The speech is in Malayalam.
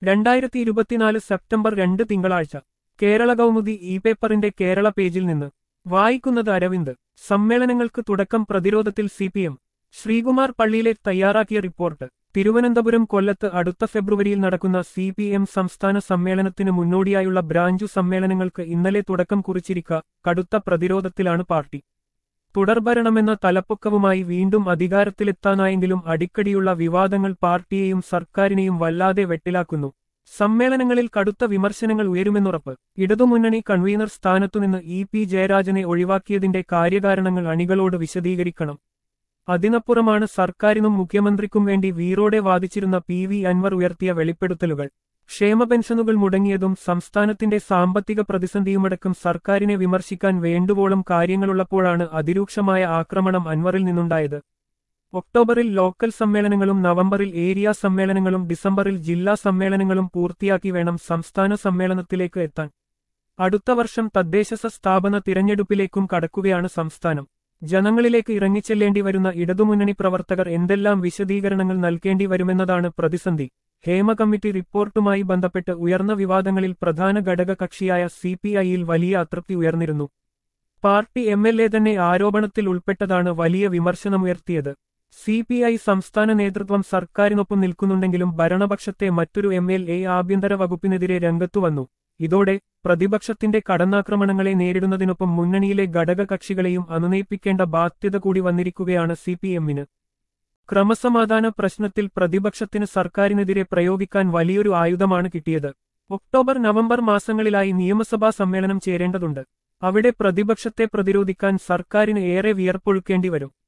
2024 സെപ്റ്റംബർ 2 തിങ്കളാഴ്ച കേരള കൗമുദി ഇ പേപ്പറിന്റെ കേരള പേജിൽ നിന്ന് വായിക്കുന്നത് അരവിന്ദ്. സമ്മേളനങ്ങൾക്ക് തുടക്കം, പ്രതിരോധത്തിൽ സിപിഎം. ശ്രീകുമാർ പള്ളിയിലെ തയ്യാറാക്കിയ റിപ്പോർട്ട്. തിരുവനന്തപുരം, കൊല്ലത്ത് അടുത്ത ഫെബ്രുവരിയിൽ നടക്കുന്ന സിപിഎം സംസ്ഥാന സമ്മേളനത്തിന് മുന്നോടിയായുള്ള ബ്രാഞ്ചു സമ്മേളനങ്ങൾക്ക് ഇന്നലെ തുടക്കം കുറിച്ചിരിക്കെ കടുത്ത പ്രതിരോധത്തിലാണ് പാർട്ടി. തുടർഭരണമെന്ന തലപ്പൊക്കവുമായി വീണ്ടും അധികാരത്തിലെത്താനായെങ്കിലും അടിക്കടിയുള്ള വിവാദങ്ങൾ പാർട്ടിയെയും സർക്കാരിനെയും വല്ലാതെ വെട്ടിലാക്കുന്നു. സമ്മേളനങ്ങളിൽ കടുത്ത വിമർശനങ്ങൾ ഉയരുമെന്നുറപ്പ്. ഇടതുമുന്നണി കൺവീനർ സ്ഥാനത്തുനിന്ന് ഇ.പി. ജയരാജനെ ഒഴിവാക്കിയതിന്റെ കാര്യകാരണങ്ങൾ അണികളോട് വിശദീകരിക്കണം. അതിനപ്പുറമാണ് സർക്കാരിനും മുഖ്യമന്ത്രിക്കും വേണ്ടി വീറോടെ വാദിച്ചിരുന്ന പി.വി. അൻവർ ഉയർത്തിയ വെളിപ്പെടുത്തലുകൾ. ക്ഷേമ പെൻഷനുകൾ മുടങ്ങിയതും സംസ്ഥാനത്തിന്റെ സാമ്പത്തിക പ്രതിസന്ധിയുമടക്കം സർക്കാരിനെ വിമർശിക്കാൻ വേണ്ടുവോളം കാര്യങ്ങളുള്ളപ്പോഴാണ് അതിരൂക്ഷമായ ആക്രമണം അൻവറിൽ നിന്നുണ്ടായത്. ഒക്ടോബറിൽ ലോക്കൽ സമ്മേളനങ്ങളും നവംബറിൽ ഏരിയ സമ്മേളനങ്ങളും ഡിസംബറിൽ ജില്ലാ സമ്മേളനങ്ങളും പൂർത്തിയാക്കി വേണം സംസ്ഥാന സമ്മേളനത്തിലേക്ക് എത്താൻ. അടുത്ത വർഷം തദ്ദേശ സ്ഥാപന തിരഞ്ഞെടുപ്പിലേക്കും കടക്കുകയാണ് സംസ്ഥാനം. ജനങ്ങളിലേക്ക് ഇറങ്ങിച്ചെല്ലേണ്ടി വരുന്ന ഇടതുമുന്നണി പ്രവർത്തകർ എന്തെല്ലാം വിശദീകരണങ്ങൾ നൽകേണ്ടി വരുമെന്നതാണ് പ്രതിസന്ധി. ഹേമ കമ്മിറ്റി റിപ്പോർട്ടുമായി ബന്ധപ്പെട്ട് ഉയർന്ന വിവാദങ്ങളിൽ പ്രധാന ഘടക കക്ഷിയായ സിപിഐയിൽ വലിയ അതൃപ്തി ഉയർന്നിരുന്നു. പാർട്ടി എം.എൽ.എ തന്നെ ആരോപണത്തിൽ ഉൾപ്പെട്ടതാണ് വലിയ വിമർശനമുയർത്തിയത്. സിപിഐ സംസ്ഥാന നേതൃത്വം സർക്കാരിനൊപ്പം നിൽക്കുന്നുണ്ടെങ്കിലും ഭരണപക്ഷത്തെ മറ്റൊരു എം.എൽ.എ ആഭ്യന്തര വകുപ്പിനെതിരെ രംഗത്തുവന്നു. ഇതോടെ പ്രതിപക്ഷത്തിന്റെ കടന്നാക്രമണങ്ങളെ നേരിടുന്നതിനൊപ്പം മുന്നണിയിലെ ഘടക കക്ഷികളെയും അനുനയിപ്പിക്കേണ്ട ബാധ്യത കൂടി വന്നിരിക്കുകയാണ് സിപിഎമ്മിന്. ക്രമസമാധാന പ്രശ്നത്തിൽ പ്രതിപക്ഷത്തിന് സർക്കാരിനെതിരെ പ്രയോഗിക്കാൻ വലിയൊരു ആയുധമാണ് കിട്ടിയത്. ഒക്ടോബർ, നവംബർ മാസങ്ങളിലായി നിയമസഭാ സമ്മേളനം ചേരേണ്ടതുണ്ട്. അവിടെ പ്രതിപക്ഷത്തെ പ്രതിരോധിക്കാൻ സർക്കാരിന് ഏറെ വിയർപ്പൊഴുക്കേണ്ടി വരും.